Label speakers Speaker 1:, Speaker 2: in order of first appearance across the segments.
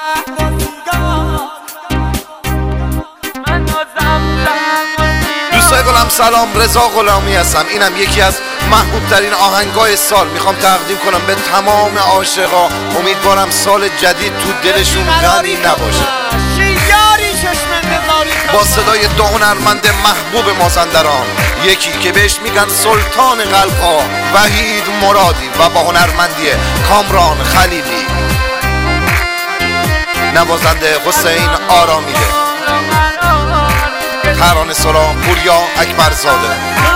Speaker 1: دوستای گلم سلام، رضا غلامی هستم. اینم یکی از محبوب ترین آهنگای سال میخوام تقدیم کنم به تمام عاشقا. امیدوارم سال جدید تو دلشون غمی نباشه. با صدای دو هنرمند محبوب مازندران، یکی که بهش میگن سلطان قلب‌ها وحید مرادی و با هنرمندی کامران خلیلی، نوازنده حسین آرامیده، ترانه سرا پوریا اکبرزاده.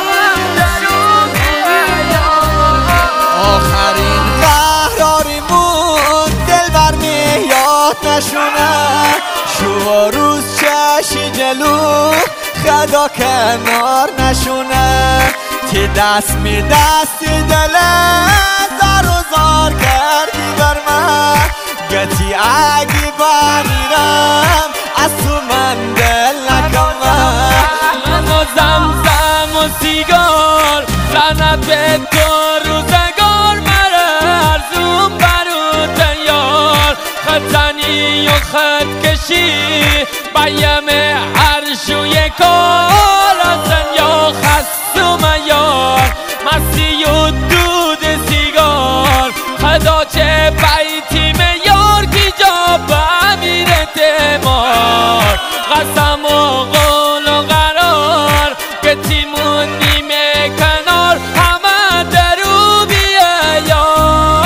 Speaker 2: آخرین قهراریمون دل بر میاد نشونه، شو روز چشی جلو خدا کنار نشونه، تی دست می دستی دل زار و زار کردی بر من، گتی اگی بمیرم از تو من دل نکنم.
Speaker 3: من و زمزم و سیگار لعنت به تو روزگار، مرزون برات یار خطنی و خط کشی بیم هر شوی کار، ازن یا خستم یار مسی و دود سیگار، خدا چه بیتی میار کی جا بمیره تمار، قسم و قول و قرار که تیمونیم کنار، همه درو بیه یار.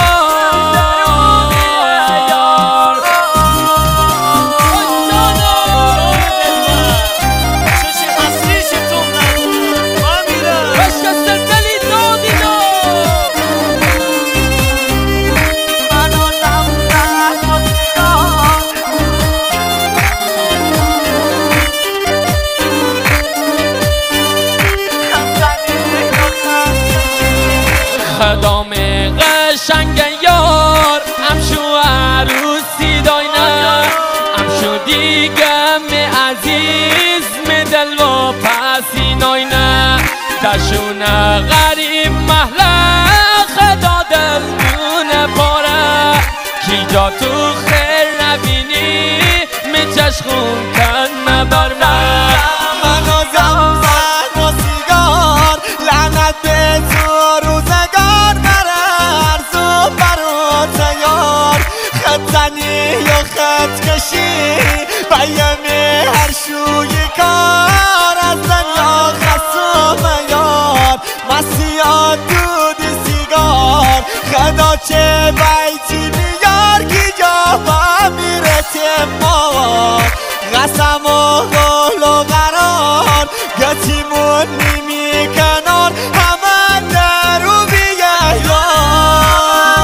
Speaker 3: خدام قشنگ یار امشو عروسی داینه، امشو دیگه می عزیز می دل و پسی ناینه، دشونه غریب محله خدا دل دونه پاره، کی جا تو خیر نبینی می چشخون کن نبر من.
Speaker 2: منو زمزم و سیگار لعنت به تو روزگار، مرزون برات یار خطنی و خط کشی بیم هر شوی کار، از دنیا خستم یار مسیحا دود سیگار، خدا چه بیتی میار کی جا بمیره تمار، قسم و قول و قرار گتیمون نیمی کنار، همه درو بیه یار.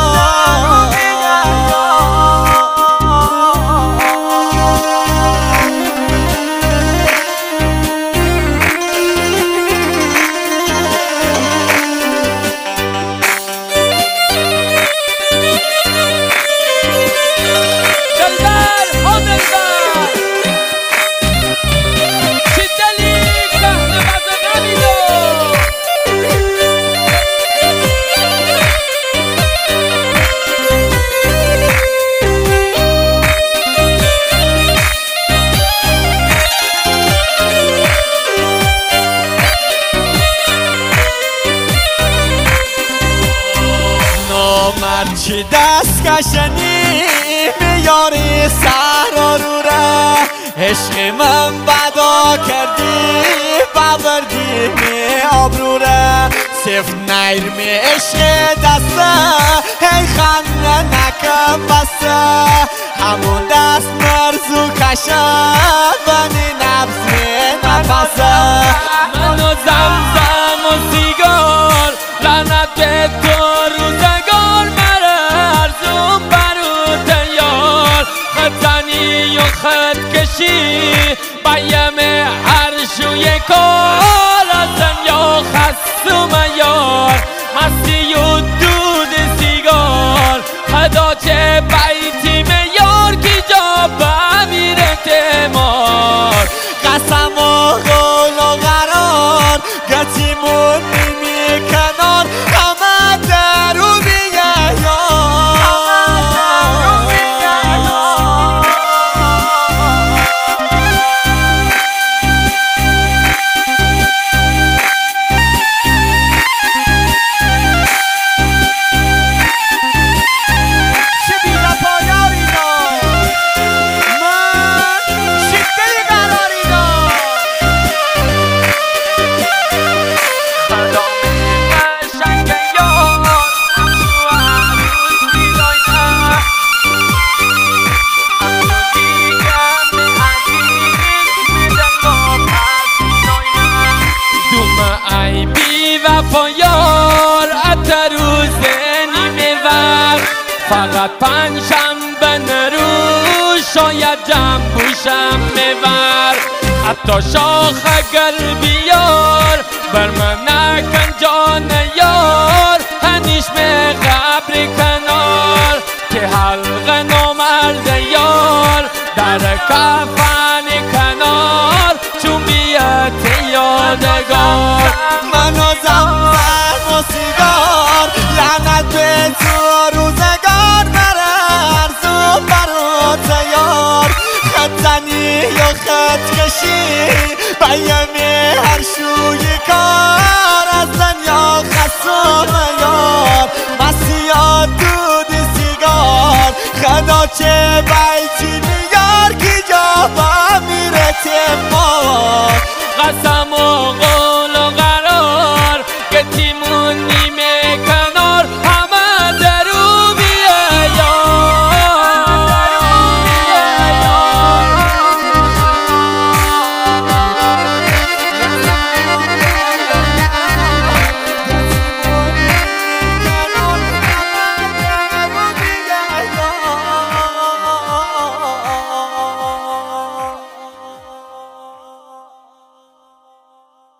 Speaker 2: چی دست کشنی میاری سهرا رو ره، عشق من بدا کردی ببردی می آبرو ره، سفت نیر می عشق دسته هی خنده نکن بسته، همون دست مرزو کشه بنی نفس می نفسه.
Speaker 3: منو زمزم و سیگار لعنت به تو روزگار، مرزون برات یار خطنی و خط کشی بیم هر شوی کار، ازن یا خستم یار مستی و دود سیگار، خدا چه بیتی میار کی جا بمیره تمار،
Speaker 2: قسم و قول و قرار گتیمون نیمی کنار، همه درو بیه یار.
Speaker 3: فقط پنجشنبه نروز شاید جمع بوشم میبر حتی شاخ گل بیار بر من نکن جان یار هنیش به قبر کنار که حلق نامرد یار در کفن کنار چون بیت یادگار
Speaker 2: من و زمزم و سیگار لعنت به تو روزگار برارزو برات یار خط زنی یا خط کشی بیمی هر شوی کار از دنیا خصوم یار مسیحا دودی سیگار خدا چه بیچی نیار کی جا با میره تیمار
Speaker 3: قسم